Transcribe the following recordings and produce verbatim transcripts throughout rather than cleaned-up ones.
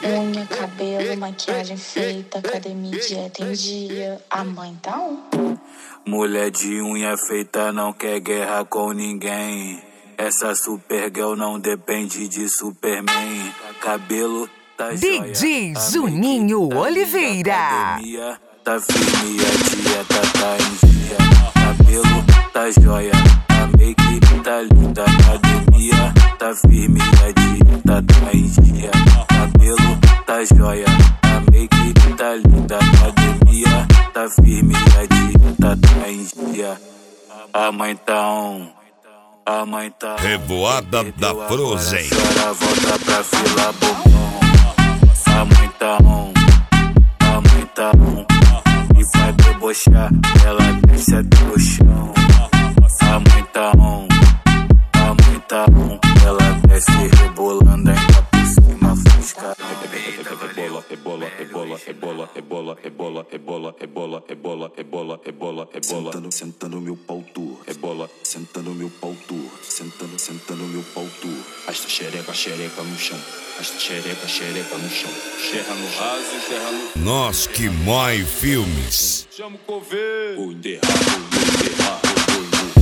Unha, cabelo, maquiagem feita, academia, dieta em dia. A mãe tá on. Mulher de unha feita não quer guerra com ninguém. Essa Supergirl não depende de Superman. Cabelo tá joia. D J Juninho tá Oliveira. Academia tá firme, a dieta tá em dia. Cabelo tá joia, a make tá linda. Academia tá firme, a dieta tá em dia. Cabelo tá joia, a make tá linda. Academia tá firme, a dieta tá em dia. A mãe tá on, a mãe tá on. Revoada da Frozen. Agora volta pra fila bobão. A mãe tá on, a mãe tá on. E vai debochar, ela desce até o chão. A mãe tá on, a mãe tá on. Ela desce rebolando ainda por cima, fusca. Rebola, rebola, rebola, rebola, rebola, rebola, rebola, rebola, rebola, rebola, rebola, rebola. Sentando, sentando meu pau tu. Rebola, sentando meu pau tu. Sentando, sentando meu pau tu. Esta xereca, xereca no chão. Esta xereca, xereca no chão. terra no raso, terra no... Nós que mói filmes. Chama o coveiro. Vou enterrar, vou enterrar, vou enterrar.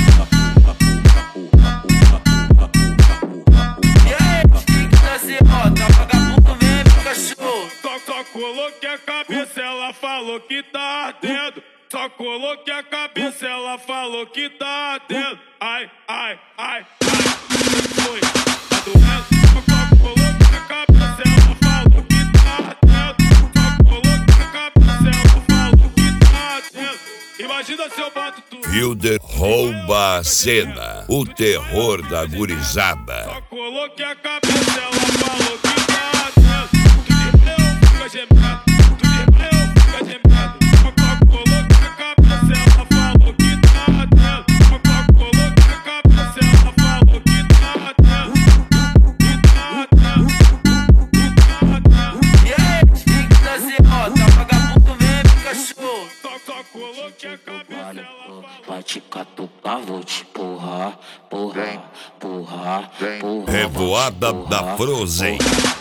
Só coloquei a cabeça, ela falou que tá ardendo. Só coloquei a cabeça, ela falou que tá ardendo. Ai, ai, ai, ai, foi, tá doendo? Só coloquei a cabeça, ela falou que tá ardendo. Só coloquei a cabeça, ela falou que tá ardendo. Imagina se eu boto tudo. Hilder rouba a cena. O terror da gurizada. Só coloquei a cabeça, ela falou que tá ardendo. Tu de meu, fica gemendo. Tu de meu, fica gemendo. Só coloquei a cabeça, ela falou que tá ardendo. Só coloquei a cabeça, ela falou que tá ardendo. Que tá ardendo. Que tá ardendo. E aí, fica da serrota, vagabundo mesmo, cachorro. Só, só coloquei a cabeça, ela falou. Vai te catucar, vou te porrar, porrar, porrar, porrar. Revoada da Frozen.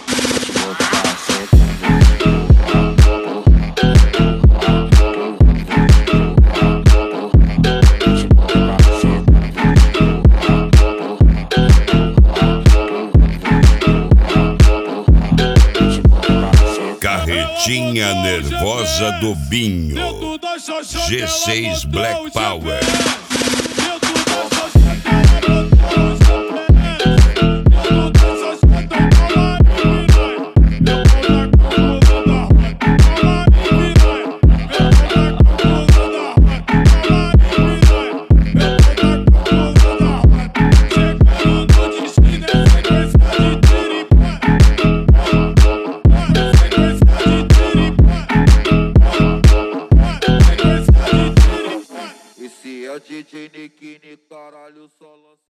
Carretinha nervosa do Binho. G seis Black Power. Esse é o D J Nikini, caralho, solo.